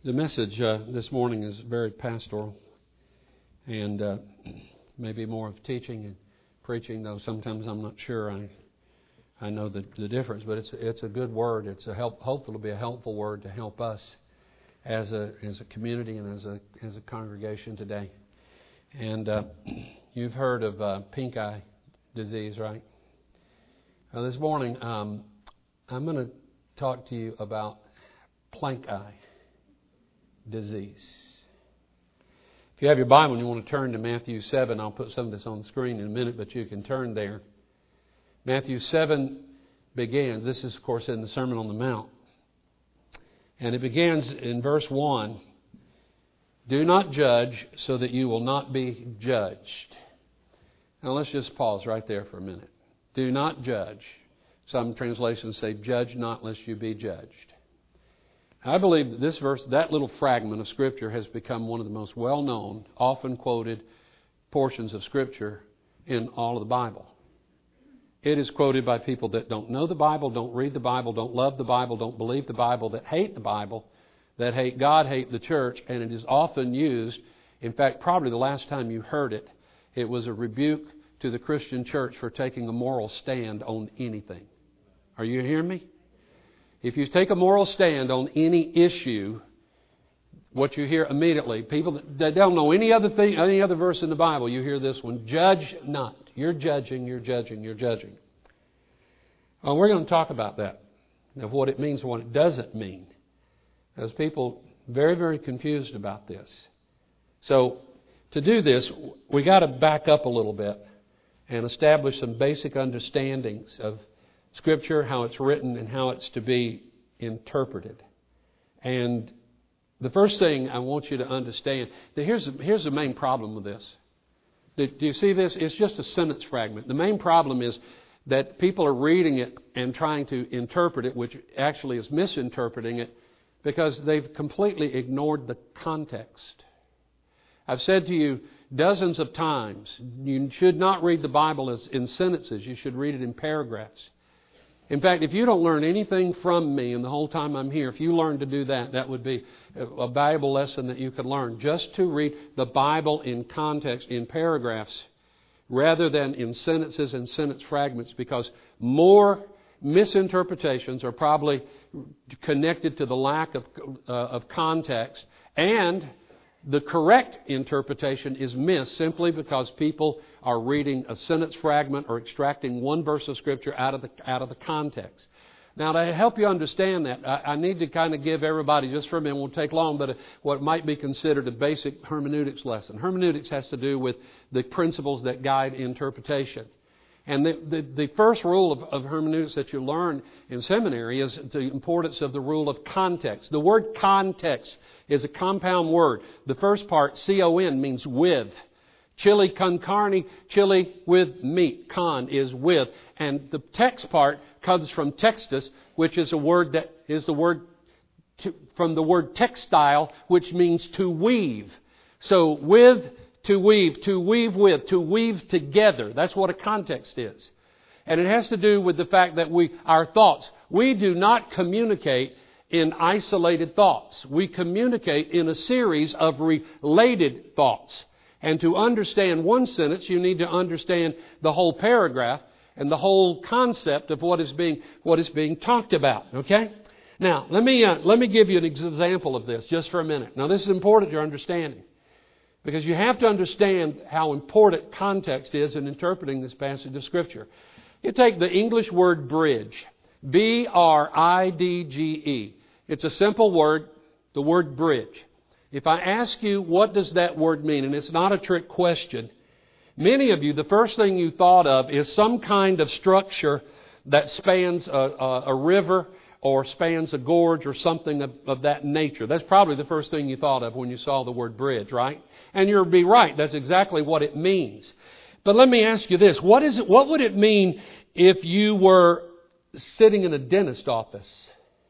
The message this morning is very pastoral and maybe more of teaching and preaching, though sometimes I'm not sure I know the difference, but it's a good word. It's hopefully be a helpful word to help us as a community and as a congregation today. And you've heard of pink eye disease, right? This morning I'm going to talk to you about plank eye disease. If you have your Bible and you want to turn to Matthew 7, I'll put some of this on the screen in a minute, but you can turn there. Matthew 7 begins, this is of course in the Sermon on the Mount, and it begins in verse 1, "Do not judge so that you will not be judged." Now let's just pause right there for a minute. Do not judge. Some translations say, "Judge not lest you be judged." I believe that this verse, that little fragment of Scripture, has become one of the most well-known, often quoted portions of Scripture in all of the Bible. It is quoted by people that don't know the Bible, don't read the Bible, don't love the Bible, don't believe the Bible, that hate the Bible, that hate God, hate the church, and it is often used. In fact, probably the last time you heard it, it was a rebuke to the Christian church for taking a moral stand on anything. Are you hearing me? If you take a moral stand on any issue, what you hear immediately, people that don't know any other thing, any other verse in the Bible, you hear this one: judge not. You're judging, you're judging, you're judging. Well, we're going to talk about that, of what it means and what it doesn't mean. There's people very, very confused about this. So to do this, we got to back up a little bit and establish some basic understandings of Scripture, how it's written, and how it's to be interpreted. And the first thing I want you to understand, that here's the main problem with this. Do you see this? It's just a sentence fragment. The main problem is that people are reading it and trying to interpret it, which actually is misinterpreting it, because they've completely ignored the context. I've said to you dozens of times, you should not read the Bible as in sentences. You should read it in paragraphs. In fact, if you don't learn anything from me in the whole time I'm here, if you learn to do that, that would be a valuable lesson that you could learn. Just to read the Bible in context, in paragraphs, rather than in sentences and sentence fragments, because more misinterpretations are probably connected to the lack of context, and the correct interpretation is missed simply because people are reading a sentence fragment or extracting one verse of Scripture out of the context. Now, to help you understand that, I need to kind of give everybody, just for a minute, it won't take long, but what might be considered a basic hermeneutics lesson. Hermeneutics has to do with the principles that guide interpretation. And the first rule of hermeneutics that you learn in seminary is the importance of the rule of context. The word context is a compound word. The first part, C-O-N, means with. Chili con carne, chili with meat. Con is with. And the text part comes from textus, which is a word that is the word from the word textile, which means to weave. So with, to weave with, to weave together. That's what a context is. And it has to do with the fact that our thoughts, we do not communicate in isolated thoughts. We communicate in a series of related thoughts. And to understand one sentence, you need to understand the whole paragraph and the whole concept of what is being talked about. Okay? Now, let me give you an example of this just for a minute. Now, this is important to your understanding, because you have to understand how important context is in interpreting this passage of Scripture. You take the English word bridge, B-R-I-D-G-E. It's a simple word, the word bridge. If I ask you, what does that word mean? And it's not a trick question. Many of you, the first thing you thought of is some kind of structure that spans a river or spans a gorge or something of that nature. That's probably the first thing you thought of when you saw the word bridge, right? And you'll be right. That's exactly what it means. But let me ask you this. What would it mean if you were sitting in a dentist office?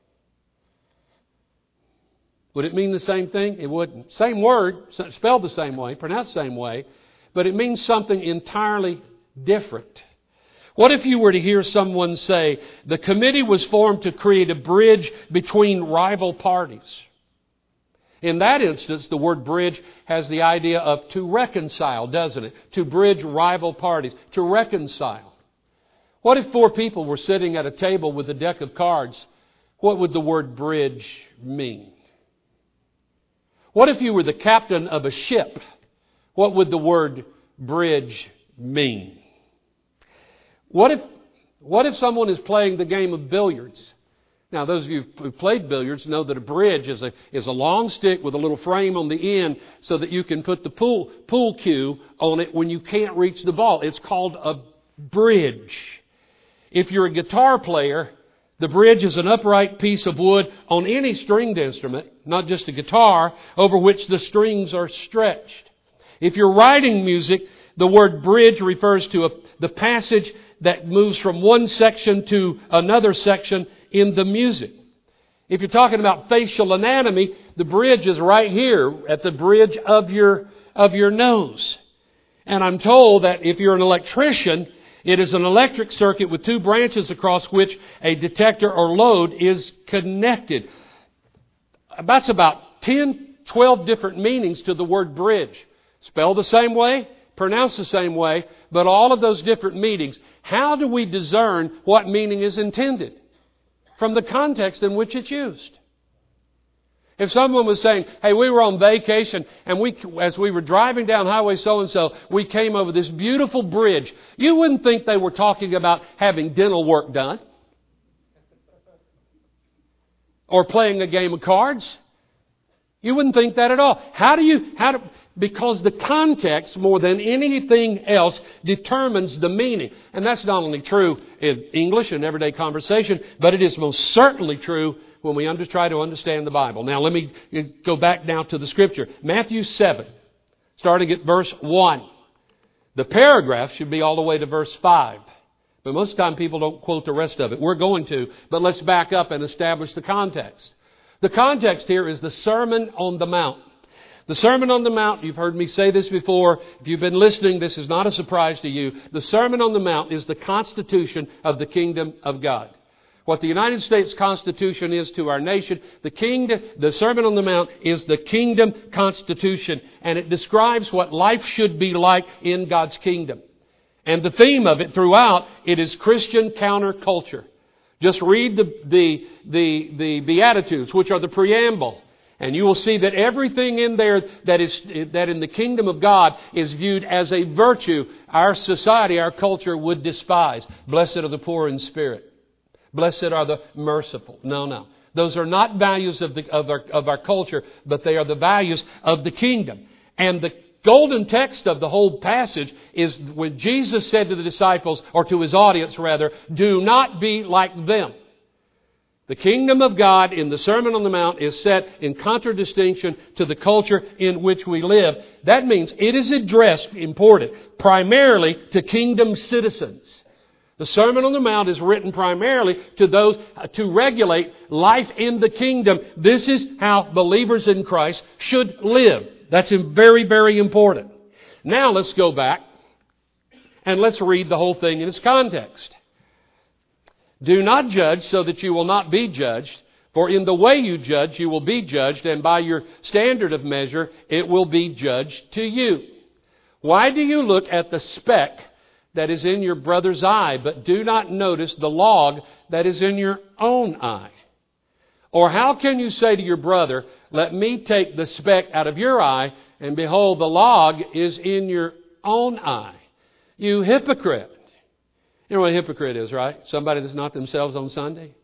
Would it mean the same thing? It wouldn't. Same word, spelled the same way, pronounced the same way, but it means something entirely different. What if you were to hear someone say, the committee was formed to create a bridge between rival parties? In that instance, the word bridge has the idea of to reconcile, doesn't it? To bridge rival parties, to reconcile. What if 4 people were sitting at a table with a deck of cards? What would the word bridge mean? What if you were the captain of a ship? What would the word bridge mean? What if someone is playing the game of billiards? Now, those of you who've played billiards know that a bridge is a long stick with a little frame on the end so that you can put the pool cue on it when you can't reach the ball. It's called a bridge. If you're a guitar player, the bridge is an upright piece of wood on any stringed instrument, not just a guitar, over which the strings are stretched. If you're writing music, the word bridge refers to the passage that moves from one section to another section in the music. If you're talking about facial anatomy, the bridge is right here at the bridge of your nose. And I'm told that if you're an electrician, it is an electric circuit with 2 branches across which a detector or load is connected. That's about 10, 12 different meanings to the word bridge. Spelled the same way, pronounced the same way, but all of those different meanings. How do we discern what meaning is intended? From the context in which it's used. If someone was saying, hey, we were on vacation and as we were driving down highway so-and-so, we came over this beautiful bridge. You wouldn't think they were talking about having dental work done. Or playing a game of cards. You wouldn't think that at all. Because the context, more than anything else, determines the meaning. And that's not only true in English and everyday conversation, but it is most certainly true when we try to understand the Bible. Now, let me go back now to the Scripture. Matthew 7, starting at verse 1. The paragraph should be all the way to verse 5. But most of the time people don't quote the rest of it. We're going to, but let's back up and establish the context. The context here is the Sermon on the Mount. The Sermon on the Mount, you've heard me say this before. If you've been listening, this is not a surprise to you. The Sermon on the Mount is the constitution of the kingdom of God. What the United States Constitution is to our nation, the Sermon on the Mount is the kingdom constitution. And it describes what life should be like in God's kingdom. And the theme of it throughout, it is Christian counterculture. Just read the Beatitudes, which are the preamble. And you will see that everything in there that in the kingdom of God is viewed as a virtue our society, our culture would despise. Blessed are the poor in spirit. Blessed are the merciful. No. Those are not values of our culture, but they are the values of the kingdom. And the golden text of the whole passage is when Jesus said to the disciples, or to His audience rather, do not be like them. The kingdom of God in the Sermon on the Mount is set in contradistinction to the culture in which we live. That means it is addressed, important, primarily to kingdom citizens. The Sermon on the Mount is written primarily to those to regulate life in the kingdom. This is how believers in Christ should live. That's very, very important. Now let's go back and let's read the whole thing in its context. Do not judge so that you will not be judged. For in the way you judge, you will be judged, and by your standard of measure, it will be judged to you. Why do you look at the speck that is in your brother's eye, but do not notice the log that is in your own eye? Or how can you say to your brother, let me take the speck out of your eye, and behold, the log is in your own eye? You hypocrite. You know what a hypocrite is, right? Somebody that's not themselves on Sunday.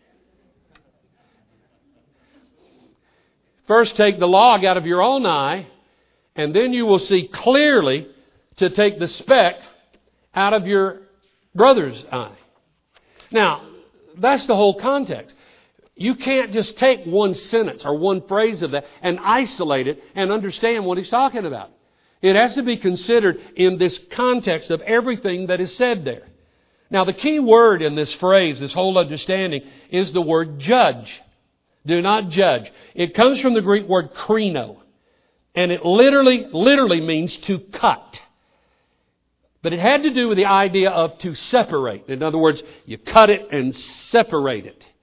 First take the log out of your own eye, and then you will see clearly to take the speck out of your brother's eye. Now, that's the whole context. You can't just take one sentence or one phrase of that and isolate it and understand what he's talking about. It has to be considered in this context of everything that is said there. Now, the key word in this phrase, this whole understanding, is the word judge. Do not judge. It comes from the Greek word krino, and it literally means to cut. But it had to do with the idea of to separate. In other words, you cut it and separate it.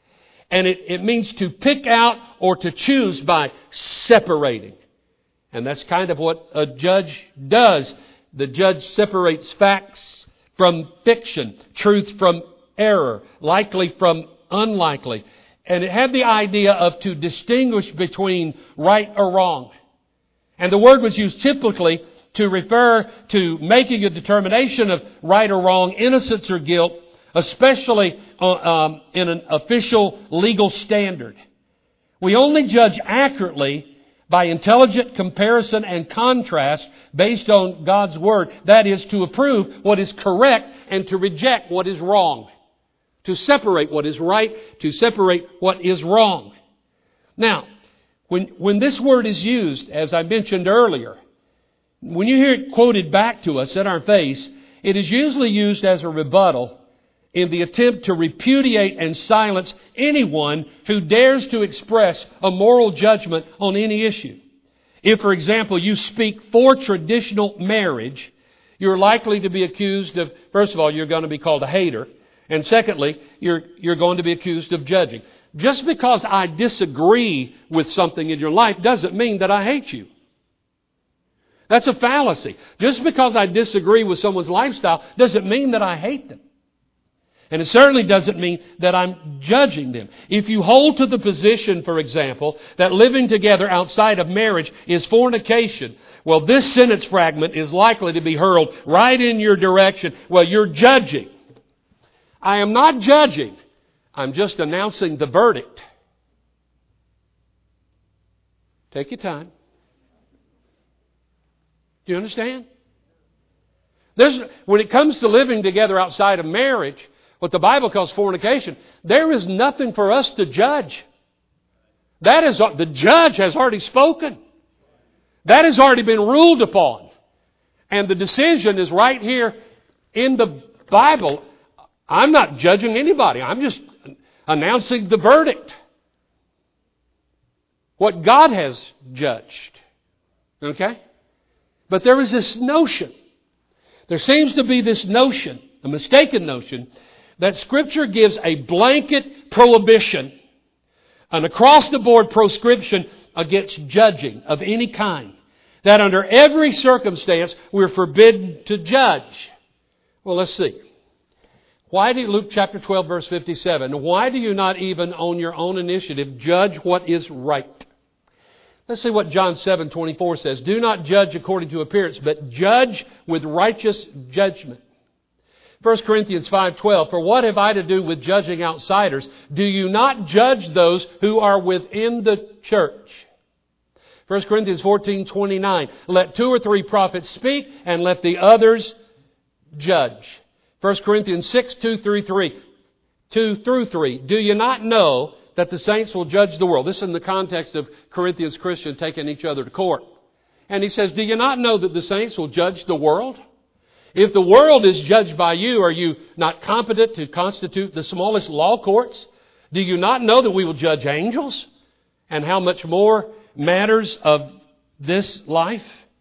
And it means to pick out or to choose by separating. And that's kind of what a judge does. The judge separates facts from fiction, truth from error, likely from unlikely. And it had the idea of to distinguish between right or wrong. And the word was used typically to refer to making a determination of right or wrong, innocence or guilt, especially in an official legal standard. We only judge accurately by intelligent comparison and contrast based on God's Word. That is, to approve what is correct and to reject what is wrong. To separate what is right, to separate what is wrong. Now, when this word is used, as I mentioned earlier, when you hear it quoted back to us in our face, it is usually used as a rebuttal in the attempt to repudiate and silence anyone who dares to express a moral judgment on any issue. If, for example, you speak for traditional marriage, you're likely to be accused of, first of all, you're going to be called a hater. And secondly, you're going to be accused of judging. Just because I disagree with something in your life doesn't mean that I hate you. That's a fallacy. Just because I disagree with someone's lifestyle doesn't mean that I hate them. And it certainly doesn't mean that I'm judging them. If you hold to the position, for example, that living together outside of marriage is fornication, well, this sentence fragment is likely to be hurled right in your direction. Well, you're judging. I am not judging. I'm just announcing the verdict. Take your time. Do you understand? When it comes to living together outside of marriage, what the Bible calls fornication, there is nothing for us to judge. The judge has already spoken. That has already been ruled upon. And the decision is right here in the Bible. I'm not judging anybody. I'm just announcing the verdict. What God has judged. Okay? But there is this notion. There seems to be this notion, a mistaken notion, that Scripture gives a blanket prohibition, an across-the-board proscription against judging of any kind. That under every circumstance we're forbidden to judge. Well, let's see. Why do Luke chapter 12, verse 57, why do you not even on your own initiative judge what is right? Let's see what John 7:24 says. Do not judge according to appearance, but judge with righteous judgment. 1 Corinthians 5:12, for what have I to do with judging outsiders? Do you not judge those who are within the church? 1 Corinthians 14:29, let 2 or 3 prophets speak, and let the others judge. 1 Corinthians 6:2 through 3, do you not know that the saints will judge the world? This is in the context of Corinthians Christians taking each other to court. And he says, do you not know that the saints will judge the world? If the world is judged by you, are you not competent to constitute the smallest law courts? Do you not know that we will judge angels? And how much more matters of this life?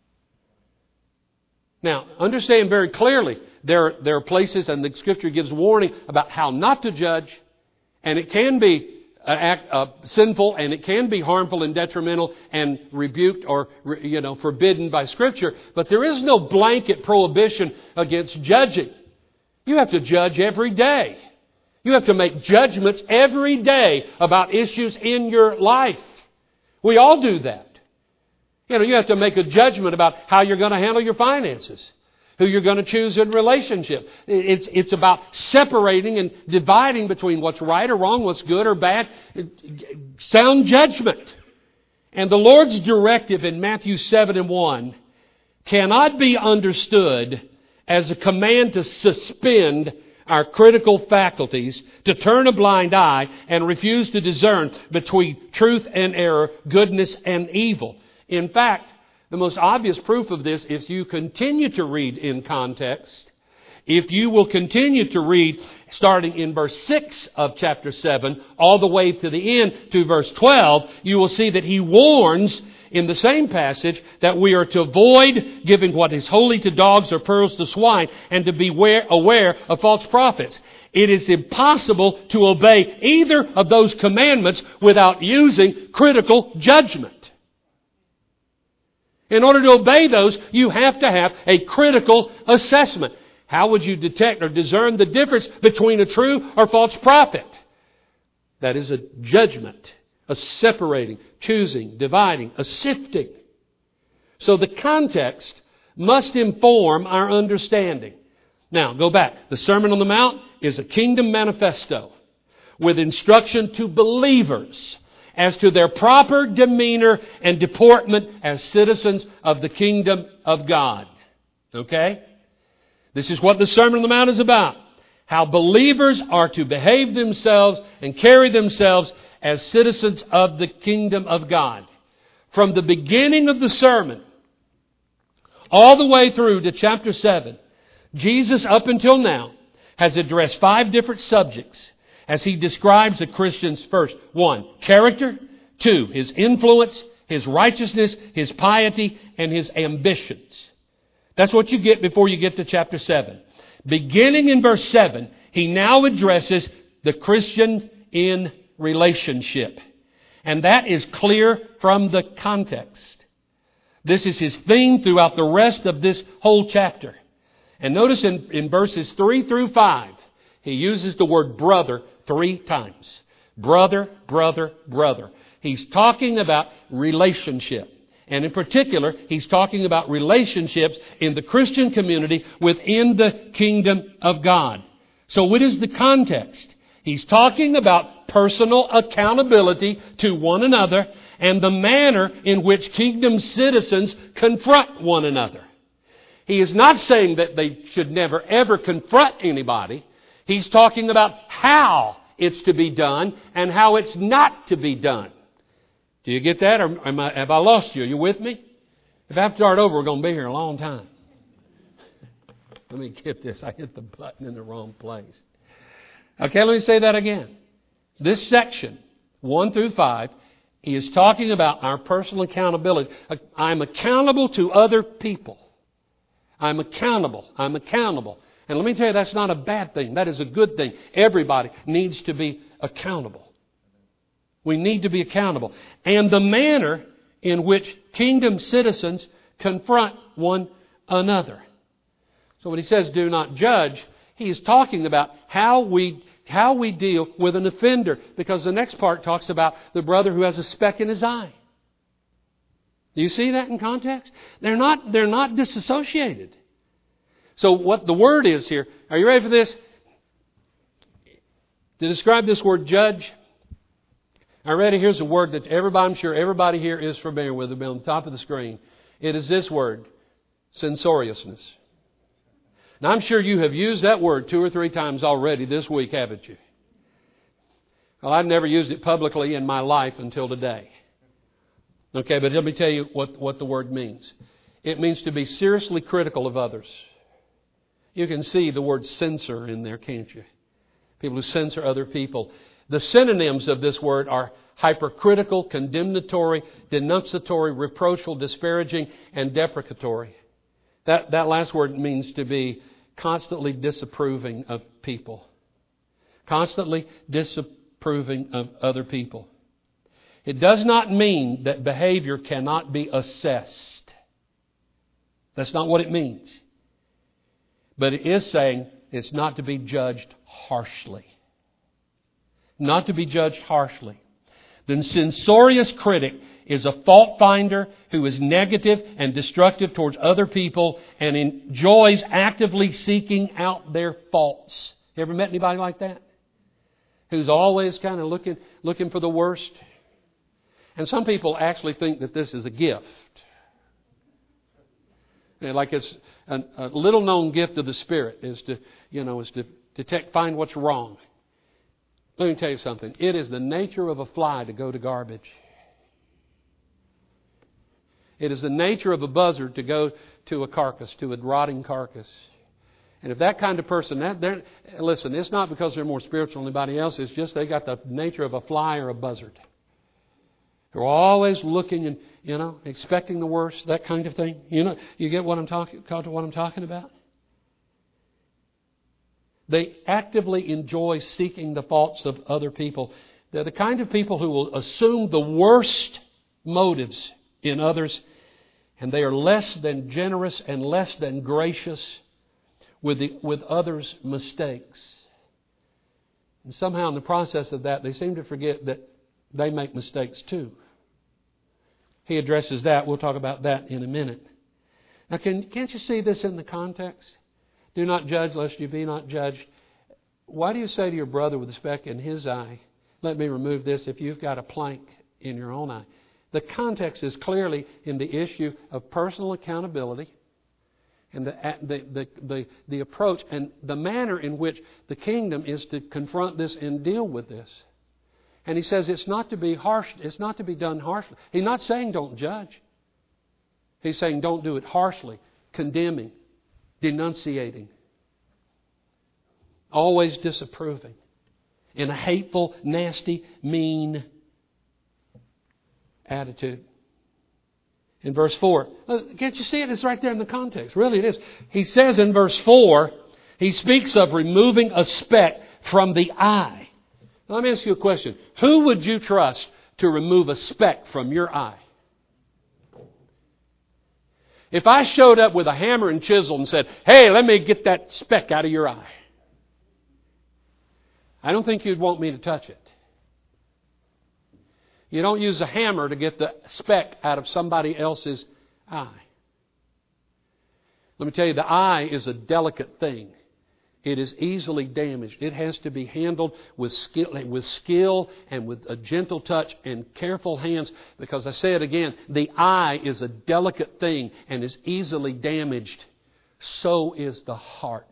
Now, understand very clearly, there are places, and the Scripture gives warning about how not to judge, and it can be sinful, and it can be harmful and detrimental and rebuked or forbidden by Scripture. But there is no blanket prohibition against judging. You have to judge every day. You have to make judgments every day about issues in your life. We all do that. You have to make a judgment about how you're going to handle your finances, who you're going to choose in relationship. It's about separating and dividing between what's right or wrong, what's good or bad. Sound judgment. And the Lord's directive in Matthew 7:1 cannot be understood as a command to suspend our critical faculties, to turn a blind eye and refuse to discern between truth and error, goodness and evil. In fact, the most obvious proof of this is you continue to read in context. If you will continue to read starting in verse 6 of chapter 7 all the way to the end to verse 12, you will see that he warns in the same passage that we are to avoid giving what is holy to dogs or pearls to swine and to be aware of false prophets. It is impossible to obey either of those commandments without using critical judgment. In order to obey those, you have to have a critical assessment. How would you detect or discern the difference between a true or false prophet? That is a judgment, a separating, choosing, dividing, a sifting. So the context must inform our understanding. Now, go back. The Sermon on the Mount is a kingdom manifesto with instruction to believers as to their proper demeanor and deportment as citizens of the kingdom of God. Okay? This is what the Sermon on the Mount is about. How believers are to behave themselves and carry themselves as citizens of the kingdom of God. From the beginning of the sermon, all the way through to chapter 7, Jesus, up until now, has addressed 5 different subjects as He describes the Christian's first. 1, character. 2, his influence, his righteousness, his piety, and his ambitions. That's what you get before you get to chapter 7. Beginning in verse 7, He now addresses the Christian in relationship. And that is clear from the context. This is His theme throughout the rest of this whole chapter. And notice in verses 3 through 5, He uses the word brother 3 times. Brother, brother, brother. He's talking about relationship. And in particular, He's talking about relationships in the Christian community within the kingdom of God. So what is the context? He's talking about personal accountability to one another and the manner in which kingdom citizens confront one another. He is not saying that they should never ever confront anybody. He's talking about how it's to be done and how it's not to be done. Do you get that? Or have I lost you? Are you with me? If I have to start over, we're going to be here a long time. Let me get this. I hit the button in the wrong place. Okay, let me say that again. This section, 1 through 5, he is talking about our personal accountability. I'm accountable to other people. I'm accountable. And let me tell you, that's not a bad thing. That is a good thing. Everybody needs to be accountable. We need to be accountable. And the manner in which kingdom citizens confront one another. So when he says do not judge, he is talking about how we deal with an offender. Because the next part talks about the brother who has a speck in his eye. Do you see that in context? They're not disassociated. So what the word is here, are you ready for this? To describe this word judge, are you ready? Here's a word that I'm sure everybody here is familiar with. It'll be on the top of the screen. It is this word, censoriousness. Now I'm sure you have used that word 2 or 3 times already this week, haven't you? Well, I've never used it publicly in my life until today. Okay, but let me tell you what the word means. It means to be seriously critical of others. You can see the word censor in there, can't you? People who censor other people. The synonyms of this word are hypercritical, condemnatory, denunciatory, reproachful, disparaging, and deprecatory. That last word means to be constantly disapproving of people. Constantly disapproving of other people. It does not mean that behavior cannot be assessed. That's not what it means. But it is saying it's not to be judged harshly. Not to be judged harshly. The censorious critic is a fault finder who is negative and destructive towards other people and enjoys actively seeking out their faults. You ever met anybody like that? Who's always kind of looking for the worst? And some people actually think that this is a gift. Like it's a little known gift of the Spirit is to detect, find what's wrong. Let me tell you something. It is the nature of a fly to go to garbage. It is the nature of a buzzard to go to a carcass, to a rotting carcass. And if that kind of person, listen, it's not because they're more spiritual than anybody else. It's just they got the nature of a fly or a buzzard. They're always looking and, expecting the worst, that kind of thing. You get what I'm talking about? They actively enjoy seeking the faults of other people. They're the kind of people who will assume the worst motives in others, and they are less than generous and less than gracious with others' mistakes. And somehow in the process of that, they seem to forget that they make mistakes too. He addresses that. We'll talk about that in a minute. Now, can't you see this in the context? Do not judge lest you be not judged. Why do you say to your brother with a speck in his eye, let me remove this if you've got a plank in your own eye? The context is clearly in the issue of personal accountability and the approach and the manner in which the kingdom is to confront this and deal with this. And he says it's not to be harsh, it's not to be done harshly. He's not saying don't judge. He's saying don't do it harshly, condemning, denunciating, always disapproving, in a hateful, nasty, mean attitude. In verse 4, can't you see it? It's right there in the context. Really it is. He says in verse 4, he speaks of removing a speck from the eye. Now, let me ask you a question. Who would you trust to remove a speck from your eye? If I showed up with a hammer and chisel and said, hey, let me get that speck out of your eye, I don't think you'd want me to touch it. You don't use a hammer to get the speck out of somebody else's eye. Let me tell you, the eye is a delicate thing. It is easily damaged. It has to be handled with skill and with a gentle touch and careful hands. Because I say it again, the eye is a delicate thing and is easily damaged. So is the heart.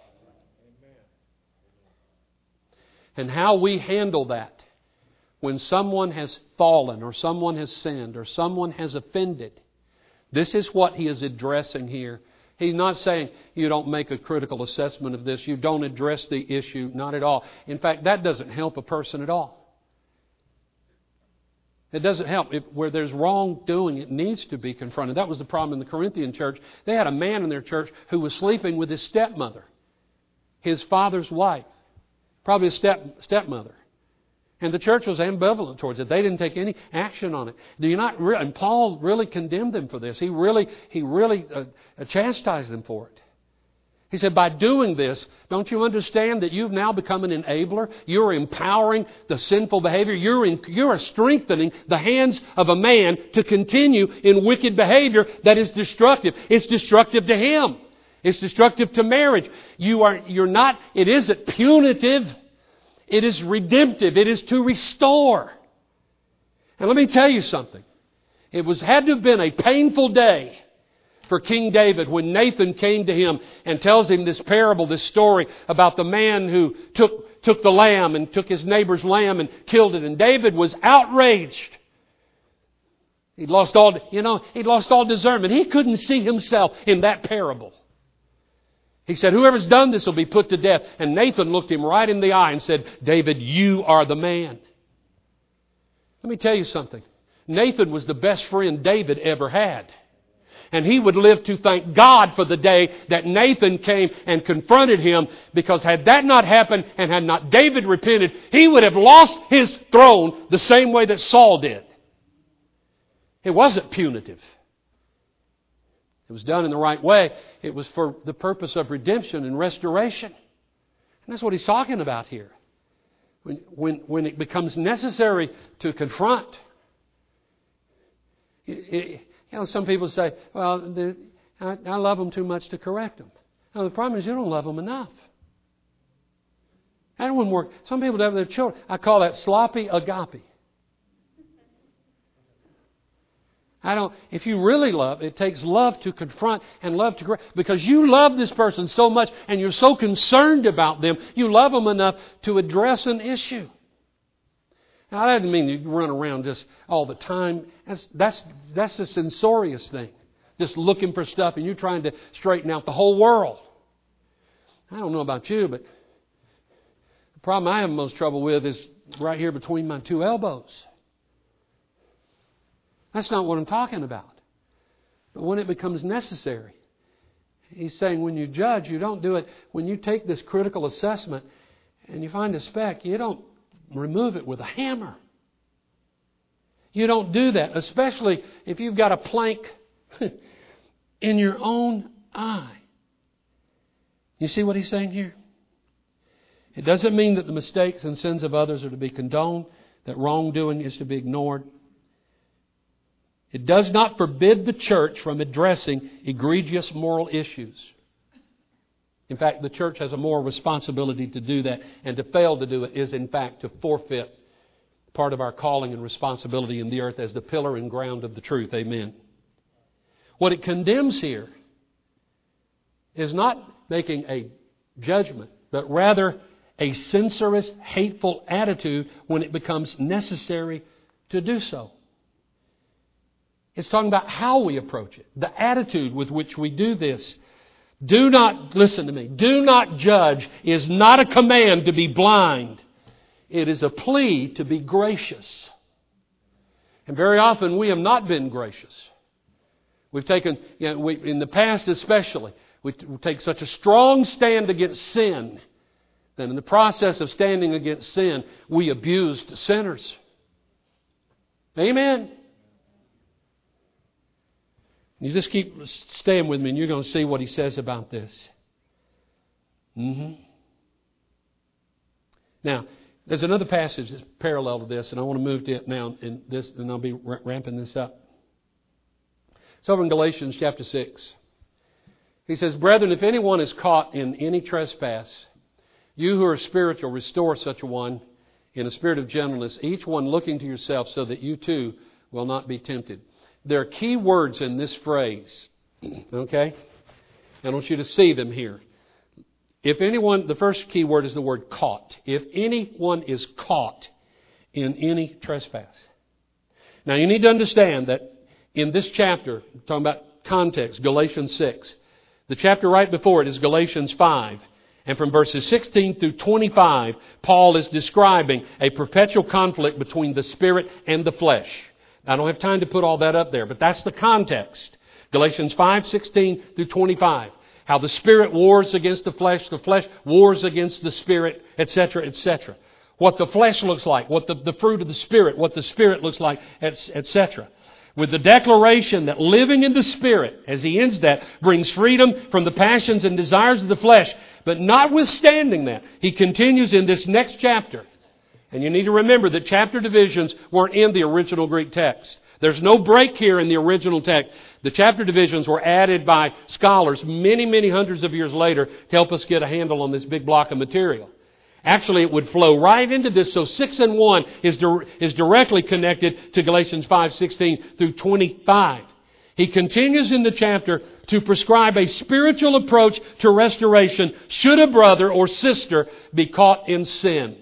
And how we handle that when someone has fallen or someone has sinned or someone has offended, this is what he is addressing here. He's not saying you don't make a critical assessment of this. You don't address the issue. Not at all. In fact, that doesn't help a person at all. It doesn't help. Where there's wrongdoing, it needs to be confronted. That was the problem in the Corinthian church. They had a man in their church who was sleeping with his stepmother, his father's wife, probably his stepmother. And the church was ambivalent towards it. They didn't take any action on it. And Paul really condemned them for this. He really chastised them for it. He said, by doing this, don't you understand that you've now become an enabler? You're empowering the sinful behavior. You're strengthening the hands of a man to continue in wicked behavior that is destructive. It's destructive to him. It's destructive to marriage. It isn't punitive. It is redemptive. It is to restore. And let me tell you something. It had to have been a painful day for King David when Nathan came to him and tells him this parable, this story about the man who took the lamb and took his neighbor's lamb and killed it. And David was outraged. He'd lost all discernment. He couldn't see himself in that parable. He said, whoever's done this will be put to death. And Nathan looked him right in the eye and said, David, you are the man. Let me tell you something. Nathan was the best friend David ever had. And he would live to thank God for the day that Nathan came and confronted him. Because had that not happened and had not David repented, he would have lost his throne the same way that Saul did. It wasn't punitive. It was done in the right way. It was for the purpose of redemption and restoration. And that's what he's talking about here. When it becomes necessary to confront. Some people say, well, I love them too much to correct them. Now, the problem is you don't love them enough. That wouldn't work. Some people have their children. I call that sloppy agape. If you really love, it takes love to confront and love to correct. Because you love this person so much and you're so concerned about them, you love them enough to address an issue. Now, that doesn't mean you run around just all the time. That's a censorious thing. Just looking for stuff and you're trying to straighten out the whole world. I don't know about you, but the problem I have most trouble with is right here between my two elbows. That's not what I'm talking about. But when it becomes necessary, He's saying when you judge, you don't do it. When you take this critical assessment and you find a speck, you don't remove it with a hammer. You don't do that, especially if you've got a plank in your own eye. You see what he's saying here? It doesn't mean that the mistakes and sins of others are to be condoned, that wrongdoing is to be ignored. It does not forbid the church from addressing egregious moral issues. In fact, the church has a moral responsibility to do that, and to fail to do it is, in fact, to forfeit part of our calling and responsibility in the earth as the pillar and ground of the truth. Amen. What it condemns here is not making a judgment, but rather a censorious, hateful attitude when it becomes necessary to do so. It's talking about how we approach it, the attitude with which we do this. Do not, listen to me, do not judge is not a command to be blind. It is a plea to be gracious. And very often we have not been gracious. We've taken, in the past especially, we take such a strong stand against sin that in the process of standing against sin, we abused sinners. Amen. You just keep staying with me and you're going to see what he says about this. Now, there's another passage that's parallel to this, and I want to move to it now, and I'll be ramping this up. It's over in Galatians chapter 6. He says, "Brethren, if anyone is caught in any trespass, you who are spiritual, restore such a one in a spirit of gentleness, each one looking to yourself, so that you too will not be tempted." There are key words in this phrase. Okay? I want you to see them here. If anyone, the first key word is the word caught. If anyone is caught in any trespass. Now you need to understand that in this chapter, talking about context, Galatians 6, the chapter right before it is Galatians 5. And from verses 16 through 25, Paul is describing a perpetual conflict between the spirit and the flesh. I don't have time to put all that up there, but that's the context. Galatians 5:16 through 25. How the Spirit wars against the flesh wars against the Spirit, etc., etc. What the flesh looks like, what the fruit of the Spirit, what the Spirit looks like, etc. With the declaration that living in the Spirit, as he ends that, brings freedom from the passions and desires of the flesh. But notwithstanding that, he continues in this next chapter. And you need to remember that chapter divisions weren't in the original Greek text. There's no break here in the original text. The chapter divisions were added by scholars many, many hundreds of years later to help us get a handle on this big block of material. Actually, it would flow right into this. So 6 and 1 is directly connected to Galatians 5:16 through 25. He continues in the chapter to prescribe a spiritual approach to restoration should a brother or sister be caught in sin.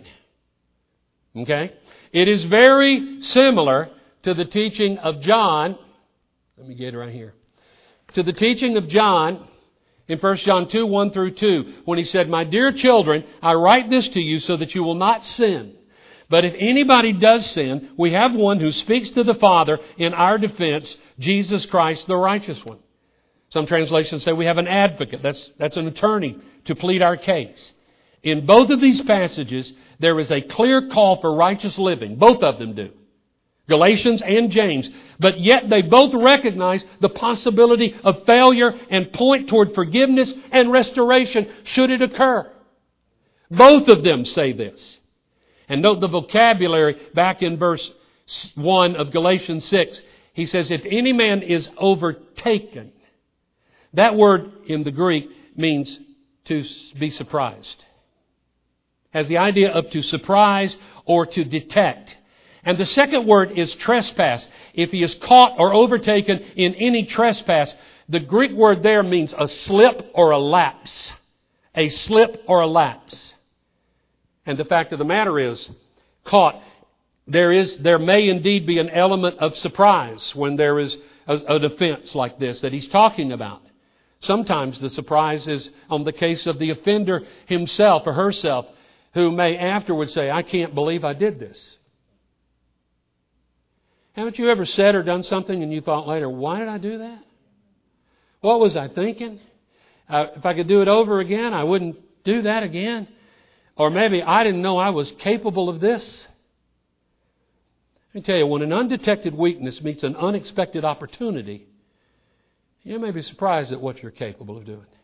Okay? It is very similar to the teaching of John. Let me get it right here. To the teaching of John in 1 John 2, 1 through 2, when he said, "My dear children, I write this to you so that you will not sin. But if anybody does sin, we have one who speaks to the Father in our defense, Jesus Christ, the righteous one." Some translations say we have an advocate. That's an attorney to plead our case. In both of these passages, there is a clear call for righteous living. Both of them do. Galatians and James. But yet they both recognize the possibility of failure and point toward forgiveness and restoration should it occur. Both of them say this. And note the vocabulary back in verse 1 of Galatians 6. He says, if any man is overtaken. That word in the Greek means to be surprised. Has the idea of to surprise or to detect. And the second word is trespass. If he is caught or overtaken in any trespass, the Greek word there means a slip or a lapse. A slip or a lapse. And the fact of the matter is, caught, there may indeed be an element of surprise when there is an offense like this that he's talking about. Sometimes the surprise is on the case of the offender himself or herself, who may afterwards say, I can't believe I did this. Haven't you ever said or done something and you thought later, why did I do that? What was I thinking? If I could do it over again, I wouldn't do that again. Or maybe I didn't know I was capable of this. Let me tell you, when an undetected weakness meets an unexpected opportunity, you may be surprised at what you're capable of doing.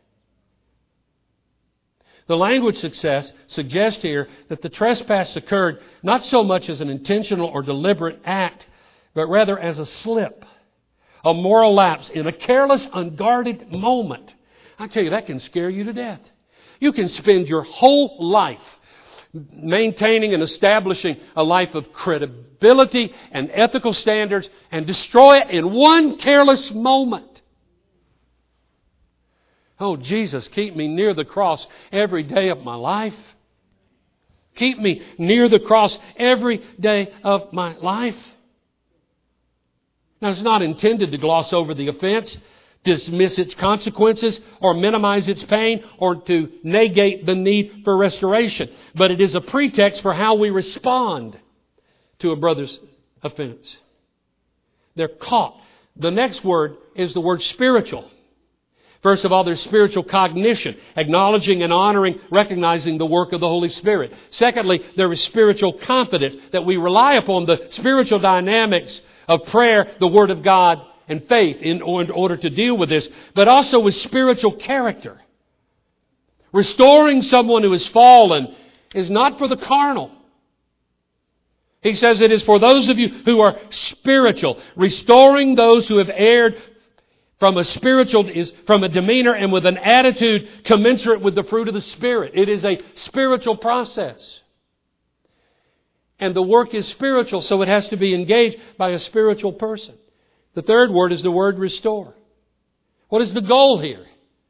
The language success suggests here that the trespass occurred not so much as an intentional or deliberate act, but rather as a slip, a moral lapse in a careless, unguarded moment. I tell you, that can scare you to death. You can spend your whole life maintaining and establishing a life of credibility and ethical standards and destroy it in one careless moment. Oh, Jesus, keep me near the cross every day of my life. Keep me near the cross every day of my life. Now, it's not intended to gloss over the offense, dismiss its consequences, or minimize its pain, or to negate the need for restoration. But it is a pretext for how we respond to a brother's offense. They're caught. The next word is the word spiritual. First of all, there's spiritual cognition, acknowledging and honoring, recognizing the work of the Holy Spirit. Secondly, there is spiritual confidence, that we rely upon the spiritual dynamics of prayer, the Word of God, and faith in order to deal with this, but also with spiritual character. Restoring someone who has fallen is not for the carnal. He says it is for those of you who are spiritual. Restoring those who have erred from a demeanor and with an attitude commensurate with the fruit of the Spirit. It is a spiritual process. And the work is spiritual, so it has to be engaged by a spiritual person. The third word is the word restore. What is the goal here?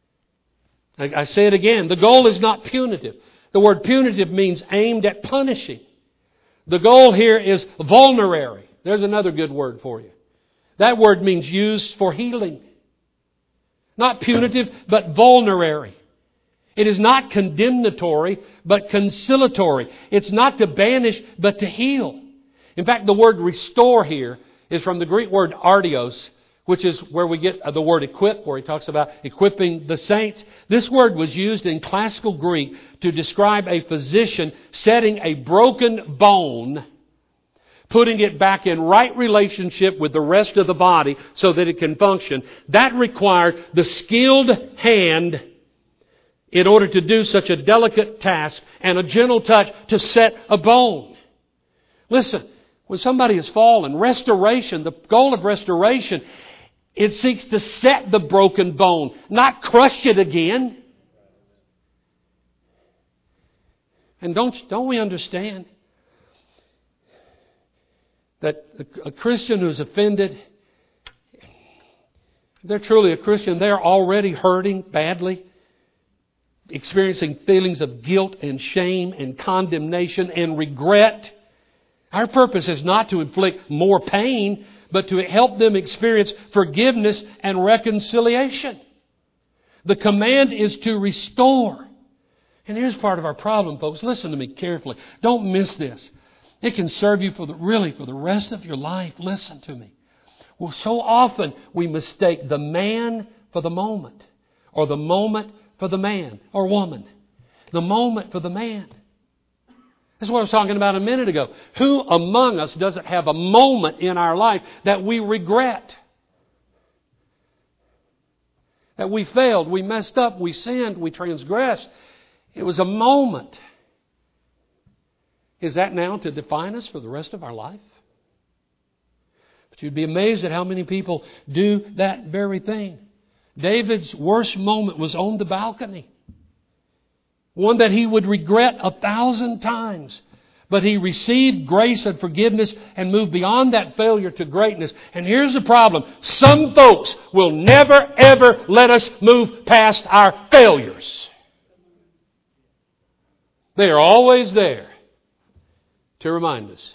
I say it again. The goal is not punitive. The word punitive means aimed at punishing. The goal here is vulnerary. There's another good word for you. That word means used for healing. Not punitive, but vulnerary. It is not condemnatory, but conciliatory. It's not to banish, but to heal. In fact, the word restore here is from the Greek word artios, which is where we get the word equip, where he talks about equipping the saints. This word was used in classical Greek to describe a physician setting a broken bone, putting it back in right relationship with the rest of the body so that it can function. That required the skilled hand in order to do such a delicate task and a gentle touch to set a bone. Listen, when somebody has fallen, restoration, the goal of restoration, it seeks to set the broken bone, not crush it again. And don't we understand that a Christian who's offended, if they're truly a Christian, they're already hurting badly, experiencing feelings of guilt and shame and condemnation and regret. Our purpose is not to inflict more pain, but to help them experience forgiveness and reconciliation. The command is to restore. And here's part of our problem, folks. Listen to me carefully. Don't miss this. It can serve you for the rest of your life. Listen to me. Well, so often we mistake the man for the moment, or the moment for the man or woman. The moment for the man. This is what I was talking about a minute ago. Who among us doesn't have a moment in our life that we regret? That we failed, we messed up, we sinned, we transgressed. It was a moment. Is that now to define us for the rest of our life? But you'd be amazed at how many people do that very thing. David's worst moment was on the balcony. One that he would regret 1,000 times. But he received grace and forgiveness and moved beyond that failure to greatness. And here's the problem. Some folks will never, ever let us move past our failures. They are always there to remind us.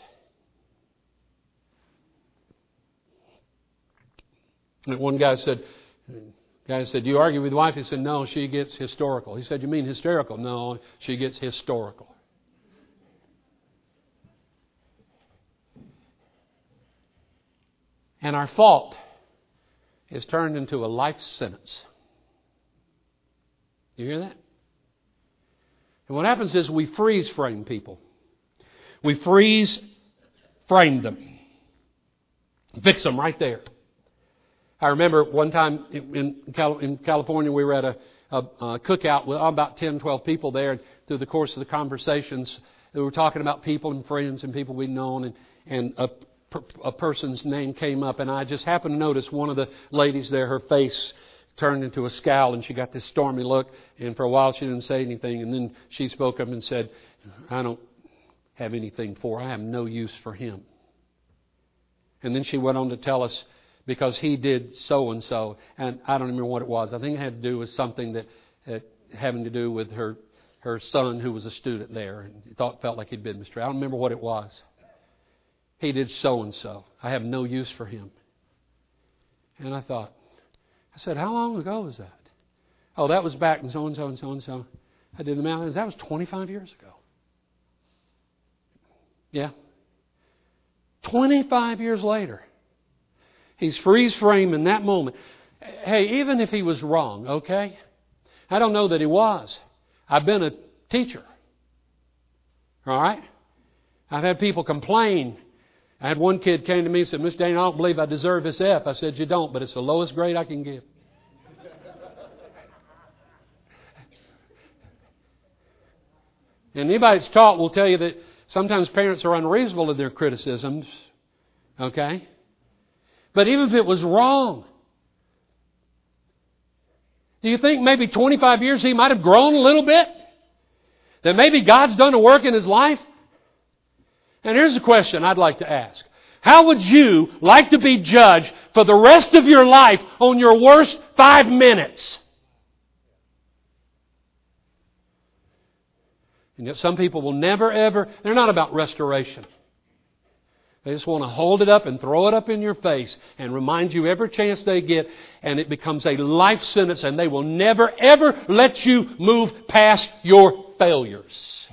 And one guy said, "Do you argue with your wife?" He said, "No, she gets historical." He said, "You mean hysterical?" "No, she gets historical." And our fault is turned into a life sentence. You hear that? And what happens is we freeze frame people. We freeze frame them. Fix them right there. I remember one time in California we were at a cookout with about 10, 12 people there. And through the course of the conversations, we were talking about people and friends and people we'd known. And a person's name came up. And I just happened to notice one of the ladies there, her face turned into a scowl. And she got this stormy look. And for a while she didn't say anything. And then she spoke up and said, I don't have anything for her. I have no use for him. And then she went on to tell us, because he did so and so, and I don't remember what it was. I think it had to do with something that having to do with her son who was a student there, and felt like he'd been mistreated. I don't remember what it was. He did so and so. I have no use for him. And I said, how long ago was that? Oh, that was back in so and so and so and so. I did the math. That was 25 years ago. Yeah. 25 years later. He's freeze frame in that moment. Hey, even if he was wrong, okay? I don't know that he was. I've been a teacher. All right? I've had people complain. I had one kid came to me and said, Mr. Daniel, I don't believe I deserve this F. I said, you don't, but it's the lowest grade I can give. And anybody that's taught will tell you that sometimes parents are unreasonable in their criticisms. Okay? But even if it was wrong, do you think maybe 25 years he might have grown a little bit? That maybe God's done a work in his life? And here's a question I'd like to ask. How would you like to be judged for the rest of your life on your worst 5 minutes? And yet some people will never ever, they're not about restoration. They just want to hold it up and throw it up in your face and remind you every chance they get, and it becomes a life sentence, and they will never ever let you move past your failures.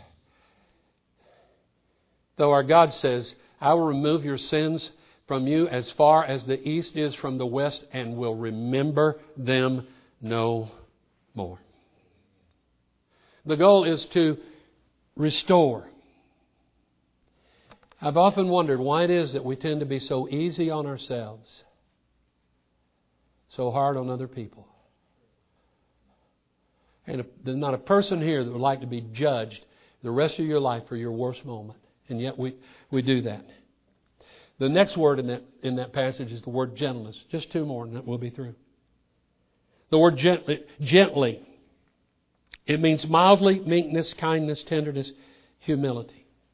Though our God says, I will remove your sins from you as far as the east is from the west, and will remember them no more. The goal is to restore. I've often wondered why it is that we tend to be so easy on ourselves, so hard on other people. And there's not a person here that would like to be judged the rest of your life for your worst moment. And yet we do that. The next word in that passage is the word gentleness. Just 2 more and then we'll be through. The word gently. It means mildly, meekness, kindness, tenderness, humility.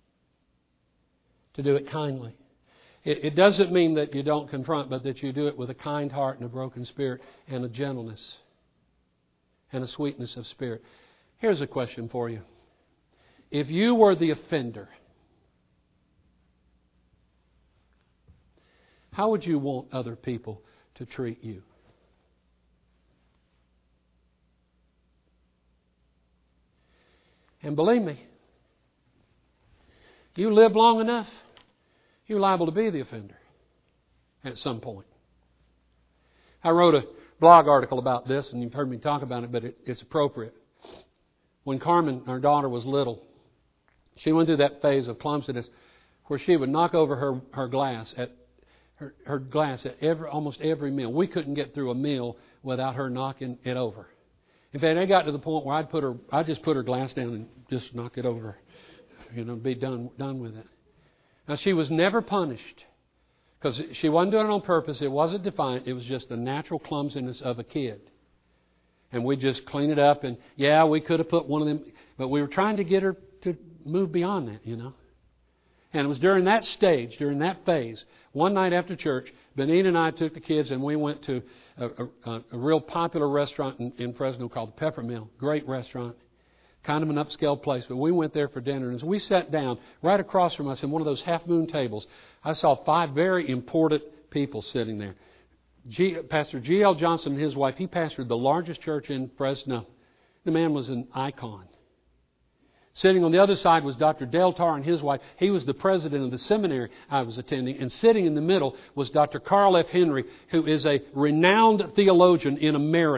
To do it kindly. It doesn't mean that you don't confront, but that you do it with a kind heart and a broken spirit and a gentleness and a sweetness of spirit. Here's a question for you. If you were the offender, how would you want other people to treat you? And believe me, you live long enough, you're liable to be the offender at some point. I wrote a blog article about this, and you've heard me talk about it, but it's appropriate. When Carmen, our daughter, was little, she went through that phase of clumsiness where she would knock over her glass at almost every meal. We couldn't get through a meal without her knocking it over. In fact, I got to the point where I'd just put her glass down and just knock it over. Be done with it. Now, she was never punished because she wasn't doing it on purpose. It wasn't defiant. It was just the natural clumsiness of a kid. And we just clean it up. And, yeah, we could have put one of them, but we were trying to get her to move beyond that, And it was during that stage, during that phase, one night after church, Benita and I took the kids and we went to a real popular restaurant in Fresno called the Peppermill. Great restaurant. Kind of an upscale place, but we went there for dinner. And as we sat down, right across from us in one of those half-moon tables, I saw 5 very important people sitting there. Pastor G.L. Johnson and his wife, he pastored the largest church in Fresno. The man was an icon. Sitting on the other side was Dr. Del Tar and his wife. He was the president of the seminary I was attending. And sitting in the middle was Dr. Carl F. Henry, who is a renowned theologian in America.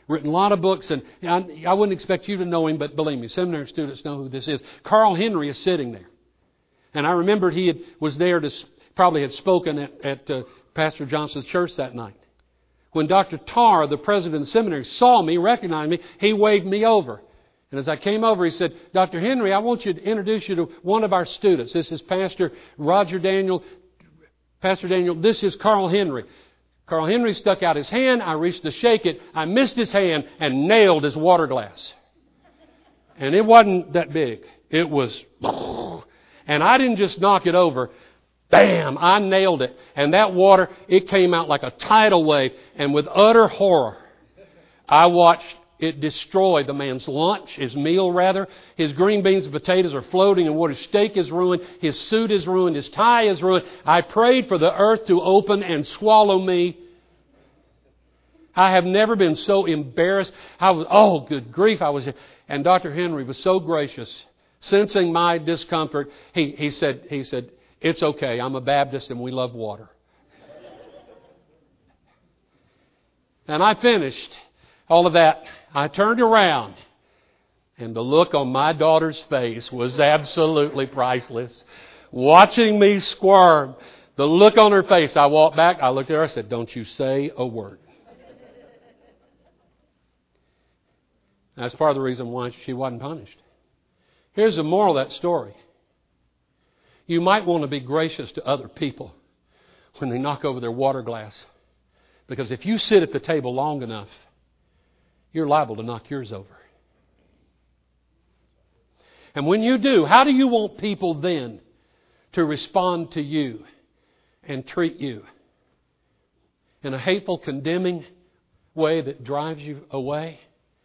written a lot of books, and I wouldn't expect you to know him, but believe me, seminary students know who this is. Carl Henry is sitting there. And I remembered was there probably had spoken at Pastor Johnson's church that night. When Dr. Tarr, the president of the seminary, saw me, recognized me, he waved me over. And as I came over, he said, Dr. Henry, I want you to introduce you to one of our students. This is Pastor Roger Daniel. Pastor Daniel, this is Carl Henry. Carl Henry stuck out his hand. I reached to shake it. I missed his hand and nailed his water glass. And it wasn't that big. It was... And I didn't just knock it over. Bam! I nailed it. And that water, it came out like a tidal wave. And with utter horror, I watched it destroy the man's lunch, his meal rather. His green beans and potatoes are floating in water. His steak is ruined. His suit is ruined. His tie is ruined. I prayed for the earth to open and swallow me. I have never been so embarrassed. Good grief. And Dr. Henry was so gracious. Sensing my discomfort, he said, it's okay, I'm a Baptist and we love water. And I finished all of that. I turned around and the look on my daughter's face was absolutely priceless. Watching me squirm, the look on her face, I walked back, I looked at her, I said, don't you say a word. That's part of the reason why she wasn't punished. Here's the moral of that story. You might want to be gracious to other people when they knock over their water glass. Because if you sit at the table long enough, you're liable to knock yours over. And when you do, how do you want people then to respond to you and treat you? In a hateful, condemning way that drives you away?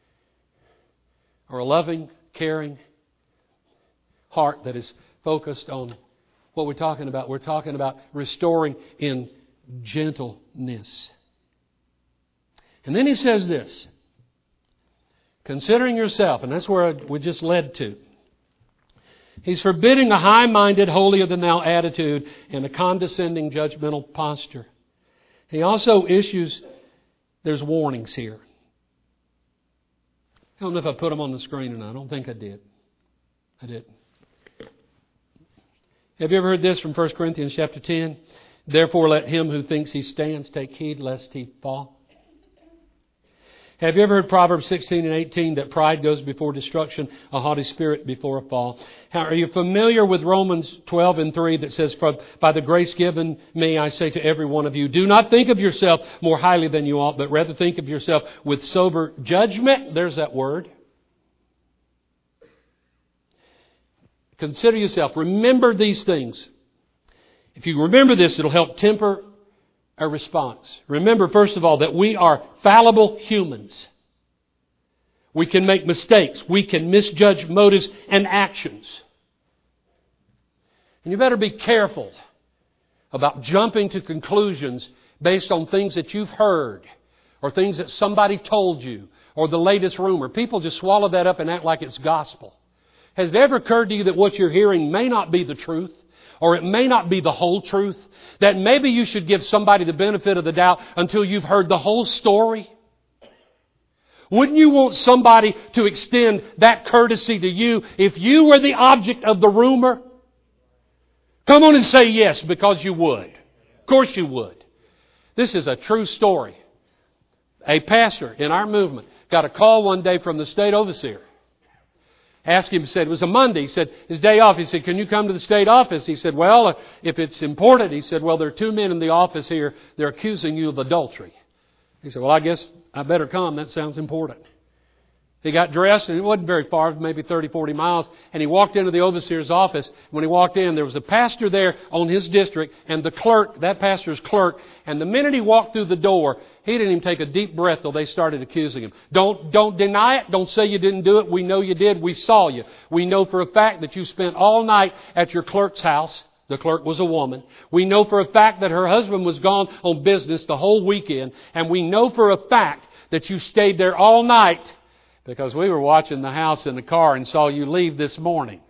Or a loving, caring heart that is focused on what we're talking about. We're talking about restoring in gentleness. And then he says this, considering yourself, and that's where we just led to. He's forbidding a high-minded, holier-than-thou attitude and a condescending, judgmental posture. He also there's warnings here. I don't know if I put them on the screen or not. I don't think I did. I didn't. Have you ever heard this from 1 Corinthians chapter 10? Therefore let him who thinks he stands take heed lest he fall. Have you ever heard Proverbs 16 and 18 that pride goes before destruction, a haughty spirit before a fall? Are you familiar with Romans 12 and 3 that says, by the grace given me, I say to every one of you, do not think of yourself more highly than you ought, but rather think of yourself with sober judgment. There's that word. Consider yourself. Remember these things. If you remember this, it'll help temper a response. Remember, first of all, that we are fallible humans. We can make mistakes. We can misjudge motives and actions. And you better be careful about jumping to conclusions based on things that you've heard or things that somebody told you or the latest rumor. People just swallow that up and act like it's gospel. Has it ever occurred to you that what you're hearing may not be the truth? Or it may not be the whole truth? That maybe you should give somebody the benefit of the doubt until you've heard the whole story? Wouldn't you want somebody to extend that courtesy to you if you were the object of the rumor? Come on and say yes, because you would. Of course you would. This is a true story. A pastor in our movement got a call one day from the state overseer. Asked him, said, it was a Monday. He said, his day off. He said, can you come to the state office? He said, well, if it's important. He said, well, there are two men in the office here. They're accusing you of adultery. He said, well, I guess I better come. That sounds important. He got dressed, and it wasn't very far, maybe 30, 40 miles, and he walked into the overseer's office. When he walked in, there was a pastor there on his district, and the clerk, that pastor's clerk, and the minute he walked through the door, he didn't even take a deep breath till they started accusing him. Don't deny it. Don't say you didn't do it. We know you did. We saw you. We know for a fact that you spent all night at your clerk's house. The clerk was a woman. We know for a fact that her husband was gone on business the whole weekend, and we know for a fact that you stayed there all night because we were watching the house in the car and saw you leave this morning.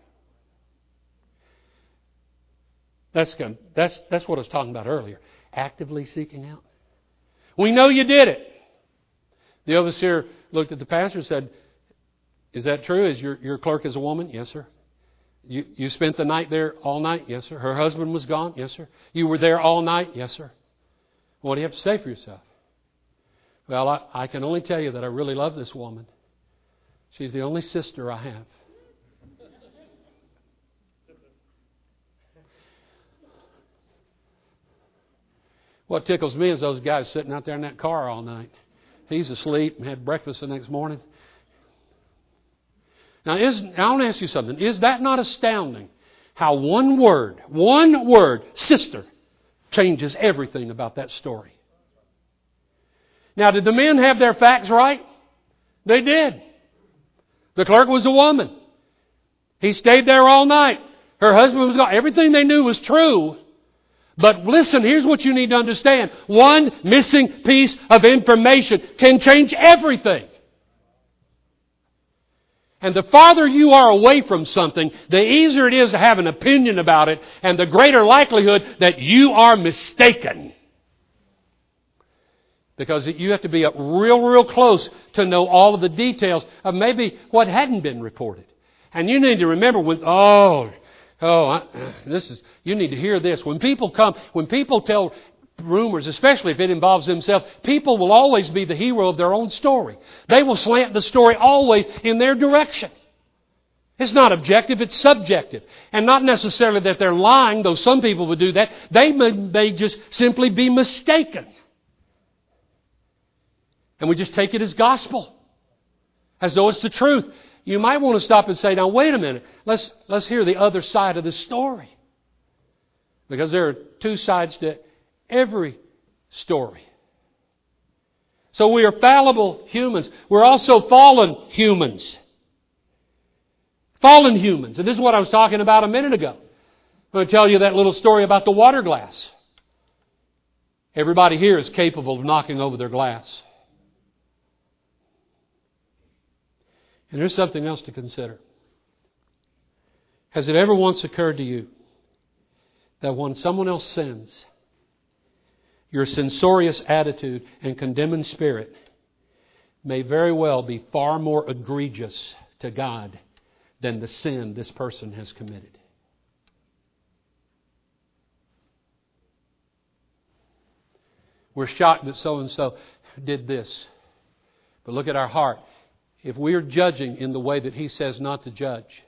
That's what I was talking about earlier. Actively seeking out. We know you did it. The overseer looked at the pastor and said, "Is that true? Is your clerk is a woman?" "Yes, sir." You spent the night there all night?" "Yes, sir." "Her husband was gone?" "Yes, sir." "You were there all night?" "Yes, sir." "What do you have to say for yourself?" "Well, I can only tell you that I really love this woman. She's the only sister I have." What tickles me is those guys sitting out there in that car all night. He's asleep and had breakfast the next morning. Now, I want to ask you something. Is that not astounding? How one word, sister, changes everything about that story. Now, did the men have their facts right? They did. The clerk was a woman. He stayed there all night. Her husband was gone. Everything they knew was true. But listen, here's what you need to understand. One missing piece of information can change everything. And the farther you are away from something, the easier it is to have an opinion about it, and the greater likelihood that you are mistaken. Because you have to be up real close to know all of the details of maybe what hadn't been reported. And you need to remember you need to hear this. When people tell rumors, especially if it involves themselves, people will always be the hero of their own story. They will slant the story always in their direction. It's not objective, it's subjective. And not necessarily that they're lying, though some people would do that. They may just simply be mistaken. And we just take it as gospel, as though it's the truth. You might want to stop and say, now wait a minute, let's hear the other side of the story. Because there are two sides to every story. So we are fallible humans. We're also fallen humans. Fallen humans. And this is what I was talking about a minute ago. I'm going to tell you that little story about the water glass. Everybody here is capable of knocking over their glass. And there's something else to consider. Has it ever once occurred to you that when someone else sins, your censorious attitude and condemning spirit may very well be far more egregious to God than the sin this person has committed? We're shocked that so-and-so did this. But look at our heart. If we are judging in the way that He says not to judge,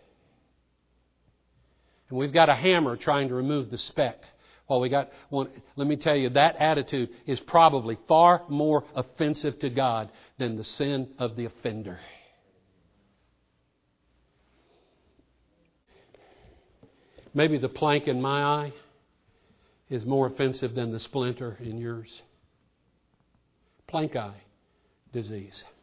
and we've got a hammer trying to remove the speck, while we got one, let me tell you, that attitude is probably far more offensive to God than the sin of the offender. Maybe the plank in my eye is more offensive than the splinter in yours. Plank eye disease.